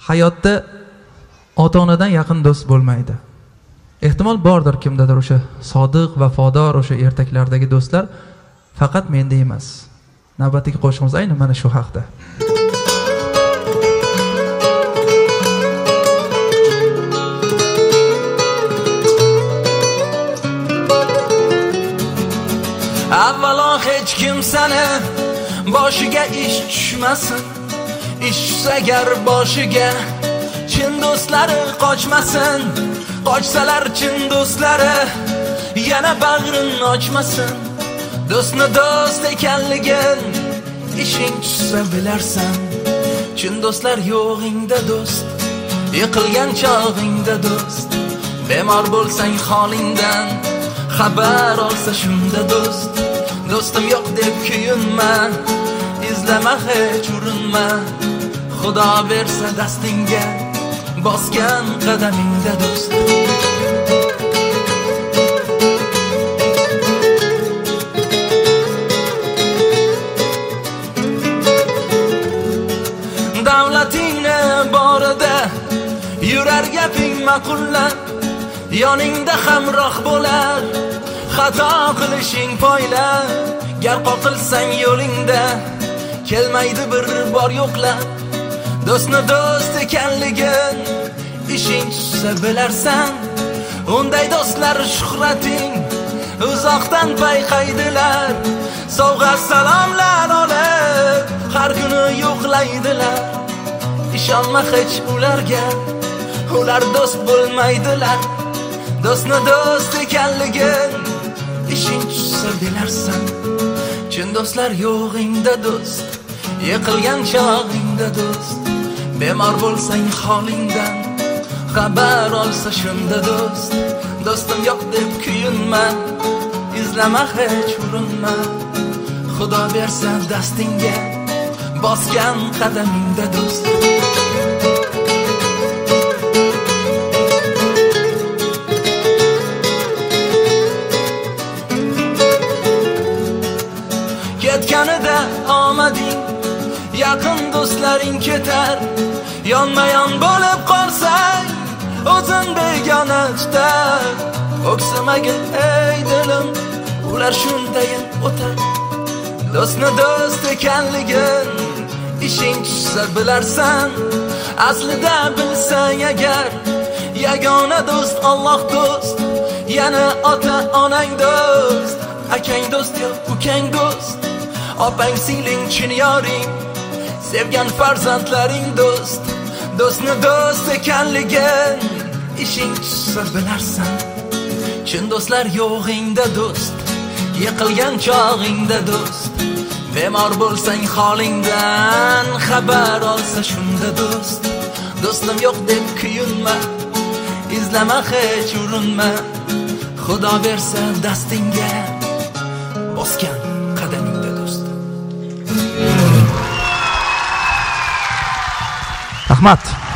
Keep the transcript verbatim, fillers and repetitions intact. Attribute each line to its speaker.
Speaker 1: hayotda ota-onadan yaqin do'st bo'lmaydi. Ehtimol bordir kimdadir o'sha sodiq, vafodor o'sha ertaklardagi do'stlar, faqat menda emas. Navbatdagi qo'shig'imiz aynan mana shu haqda.
Speaker 2: Avvalo hech kim seni boshiga ish tushmasin. Ish agar boshiga chin do'stlari qochmasin. Qochsalar chin do'stlari yana bag'rin ochmasin. Do'stni do'st ekanligin ishing tushsa bilarsan. Chin do'stlar yo'g'ingda do'st, yiqilgan chog'ingda do'st. Bemor bo'lsang holingdan xabar olsa shunda do'st. Do'stim yo'q deb kuyinma, izlama hech urinma. Xudo bersa dastingga bosgan qadamingda do'st. Davlatingni borida yurar gaping ma'qullab, yoningda hamroh bo'lar xato qilishing poyla. Gar qoqilsang yo'lingda kelmaydi bir bor yo'qlab. Do'stni do'st ekanligin ishing tushsa bilarsan. Unday do'stlar shuhrating uzoqdan payqaydilar. Sovg'a salomlar olib har kuni yo'qlaydilar. Ishonma hech ularga, ular do'st bo'lmaydilar. Do'stni do'st ekanligin ishing tushsa bilarsan. Chin do'stlar yo'g'ingda do'st, yiqilgan chog'ingda do'st. Bemor bo'lsang holingdan xabar olsa shunda do'st. Do'stim yo'q deb kuyinma, izlama hech urinma. Xudo bersa dastingga bosgan qadamingda do'st. Ketganida omading, yaqin do'stlaring ketar. Yonma-yon bo'lib qolsang, o'zin begona tutar. O'ksimagin ey dilim, ular shundayin o'tar. Do'stni do'st ekanligin ishing tushsa bilarsan. Aslida bilsang agar, yagona do'st Alloh do'st. Yana ota-onang do'st, akang do'st yo'q, ukang do'st. Opang singling chin yoring, sevgan farzandlaring do'st. Do'stni do'st ekanligin ishing tushsa bilarsan. Chin do'stlar yo'g'ingda do'st, yiqilgan chog'ingda do'st. Bemor bo'lsang holingdan xabar olsa shunda do'st. Do'stim yo'q deb kuyinma, izlama hech urinma. Xudo bersa dastingga bosgan qadamingda do'st.
Speaker 1: Rahmat.